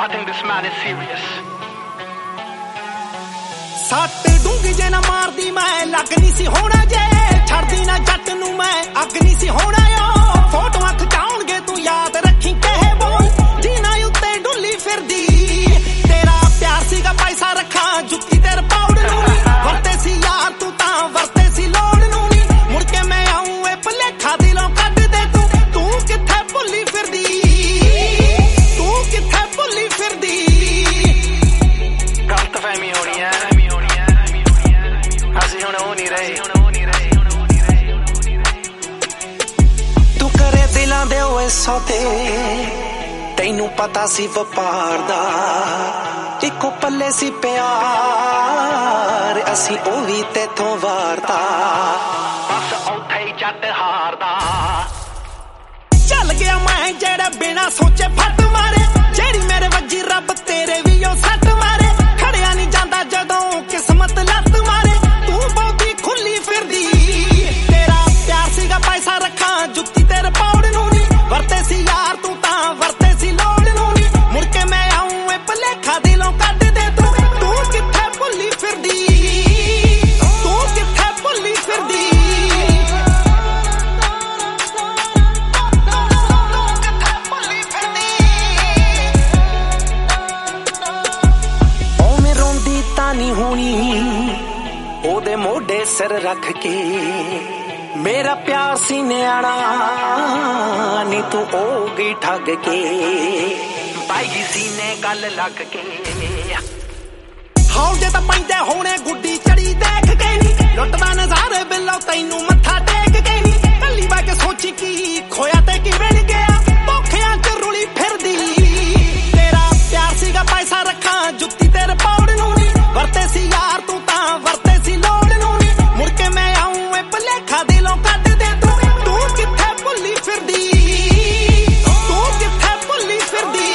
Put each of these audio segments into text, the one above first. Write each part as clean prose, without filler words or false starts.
I think this man is serious. ਸੱਟ ਡੂੰਗੀ ਜੇ ਨਾ ਮਾਰਦੀ ਮੈਂ ਲੱਗ ਨਹੀਂ ਸੀ ਹੋਣਾ ਜੇ ਛੱਡਦੀ ਨਾ ਜੱਟ ਨੂੰ ਮੈਂ ਅੱਗ ਨਹੀਂ ਸੀ ਹੋਣਾ ਓ ਫੋਟੋਆਂ ਖਿਚਾਉਣਗੇ ਤੂੰ ਯਾਦ ਰੱਖੀ ਕਹੇ ਬੋਲ ਜੀਨਾ ਉੱਤੇ ਡੁੱਲੀ ਫਿਰਦੀ ਤੇਰਾ ਪਿਆਰ ਸੀਗਾ ਪੈਸਾ ਰੱਖਾਂ ਜੁੱਤੀ ਤੇਰੇ ਪਾਉੜ ਨੂੰ ਵਰਤੇ ਸੀ ਯਾਰ ਤੂੰ ਤਾਂ ਵਰਤੇ ਸੀ ਲੋੜ ਨੂੰ ਨੀ ਮੁੜ ਕੇ ਮੈਂ ਆਉਂ ਇਹ ਭੁਲੇਖਾ ਦਿਲੋਂ ਕੱਢ ਦੇ ਤੂੰ ਕਿੱਥੇ ਭੁੱਲੀ ਫਿਰਦੀ ਤੂੰ ਕਿੱਥੇ ਭੁੱਲੀ ਫਿਰਦੀ ਗਲਤਫਹਿਮੀ ਹੋਣੀ ਹੈ ਅਸੀਂ ਹੁਣ ਹੋ ਨਹੀਂ ਰਹੇ ਤੂੰ ਕਰੇ ਦਿਲਾਂ ਦੇ ਓਏ ਸੌਦੇ ਤੈਨੂੰ ਪਤਾ ਸੀ ਵਪਾਰ ਦਾ ਇੱਕੋ ਪੱਲੇ ਸੀ ਪਿਆਰ ਅਸੀਂ ਉਹ ਵੀ ਤੇਥੋਂ ਵਾਰਤਾ ਬਸ ਉੱਥੇ ਹੀ ਜੱਟ ਹਾਰਦਾ ਚੱਲ ਗਿਆ ਮੈਂ ਜਿਹੜਾ ਬਿਨਾ ਸੋਚੇ ਫੱਟ ਮਾਰੇ ਜਿਹੜੀ ਮੇਰੇ ਵੱਜੀ ਰੱਬ ਤੇਰੇ ਵੀ ਉਹ ਸੱਟ ਮਾਰੇ ਖੜਿਆ ਨਹੀਂ ਜਾਂਦਾ ਜਦੋਂ ਕਿਸਮਤ ਲੱਤ ਮਾਰੇ ਤੂੰ ਬਹੁਤੀ ਖੁੱਲੀ ਫਿਰਦੀ ਤੇਰਾ ਪਿਆਰ ਸੀਗਾ ਪੈਸਾ ਰੱਖਾਂ ਜੁੱਤੀ ਤੇਰੇ ਪਾਉੜ ਨੂੰ ਨੀ ਵਰਤੇ ਸੀ ਯਾਰ ਤੂੰ ਤਾਂ ਵਰਤੇ ਸੀ ਲੋੜ ਨੂੰ ਨੀ ਮੁੜ ਕੇ ਮੈਂ ਆਉਂ ਇਹ ਭੁਲੇਖਾ ਦਿਲੋਂ ਕੱਢ ਦੇ ਤੂੰ ਕਿੱਥੇ ਭੁੱਲੀ ਫਿਰਦੀ ਤੂੰ ਕਿੱਥੇ ਭੁੱਲੀ ਫਿਰਦੀ ਨਹੀਂ ਹੋਣੀ ਉਹਦੇ ਮੋਢੇ ਸਿਰ ਰੱਖ ਕੇ ਮੇਰਾ ਪਿਆਰ ਸੀ ਨਿਆਣਾ ਨੀ ਤੂੰ ਹੋ ਗਈ ਠੱਗ ਕੇ ਪਾਈ ਸੀਨੇ ਗੱਲ ਲੱਗ ਕੇ ਹੌਜੇ ਤਾਂ ਪੈਂਦੇ ਹੋਣੇ ਗੁੱਡੀ ਚੜੀ ਦੇਖ ਕੇ ਨੀ ਲੁੱਟਦਾ ਨਜ਼ਾਰੇ ਬਿੱਲੋ ਤੈਨੂੰ ਮੱਥਾ ਟੇਕ ਕੇ ਨੀ ਕੱਲੀ ਬੈ ਕੇ ਸੋਚੀ ਕੀ ਖੋਇਆ ਤੇ ਕੀ ਵਿੜ ਗਿਆ ਭੁੱਖਿਆਂ ਚ ਰੁਲੀ ਫਿਰਦੀ ਤੇਰਾ ਪਿਆਰ ਸੀਗਾ ਪੈਸਾ ਰੱਖਾਂ ਜੁੱਤੀ ਤੇਰੇ ਪਾਉੜ ਨੂੰ ਨੀ ਵਰਤੇ ਸੀ ਯਾਰ ਤੂੰ ਤਾਂ ਵਰਤੇ ਸੀ ਲੋੜ ਨੂੰ ਨੀ ਮੁੜ ਕੇ ਮੈਂ ਆਉਂ ਇਹ ਭੁਲੇਖਾ ਦਿਲੋਂ ਕੱਢ ਦੇ ਤੂੰ ਕਿੱਥੇ ਭੁੱਲੀ ਫਿਰਦੀ ਤੂੰ ਕਿੱਥੇ ਭੁੱਲੀ ਫਿਰਦੀ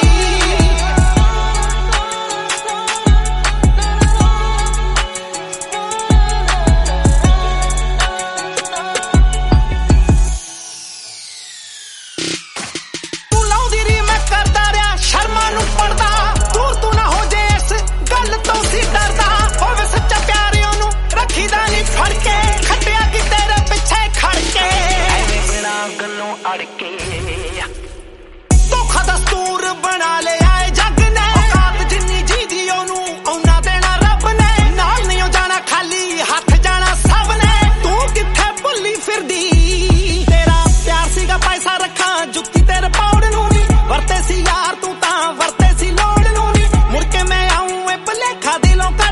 ਤੂੰ ਲਾਉਂਦੀ ਰੀ ਮੈਂ ਕਰਦਾ ਰਿਹਾ ਸ਼ਰਮਾਂ ਨੂੰ ਪੜਦਾ ਦੂਰ ਤੂੰ ਨਾ ਹੋ ਜੇ ਇਸ ਗੱਲ ਤੋਂ ਸੀ ਡਰਦਾ ਹੋਵੇ ਸੱਚਾ ਪਿਆਰ ਉਹਨੂੰ ਰੱਖੀਦਾ ਨਹੀਂ ਫੜ ਕੇ ਖੱਟਿਆ ਕਿ ਤੇਰੇ ਪਿੱਛੇ ਖੜ ਕੇ ਐਵੇਂ ਬਿਨਾ ਗੱਲੋਂ ਅੜ ਕੇ ਧੋਖਾ ਦਸਤੂਰ ਬਣਾ ਲਿਆ ਏ ਜੱਗ ਨੇ ਔਕਾਤ ਜਿੰਨੀ ਜੀਦੀ ਉਹਨੂੰ ਉਹਨਾਂ ਦੇਣਾ ਰੱਬ ਨੇ ਨਾਲ ਨਹੀਂ ਜਾਣਾ ਖਾਲੀ ਹੱਥ ਜਾਣਾ ਸਭ ਨੇ ਤੂੰ ਕਿੱਥੇ ਭੁੱਲੀ ਫਿਰਦੀ ਤੇਰਾ ਪਿਆਰ ਸੀਗਾ ਪੈਸਾ ਰੱਖਾਂ ਜੁੱਤੀ ਤੇਰੇ ਪਾਉੜ ਨੂੰ ਨੀ ਵਰਤੇ ਸੀ ਯਾਰ ਤੂੰ ਤਾਂ ਵਰਤੇ ਸੀ ਲੋੜ ਨੂੰ ਨੀ ਮੁੜ ਕੇ ਮੈਂ ਆਉਂ ਇਹ ਭੁਲੇਖਾ ਦਿਲੋਂ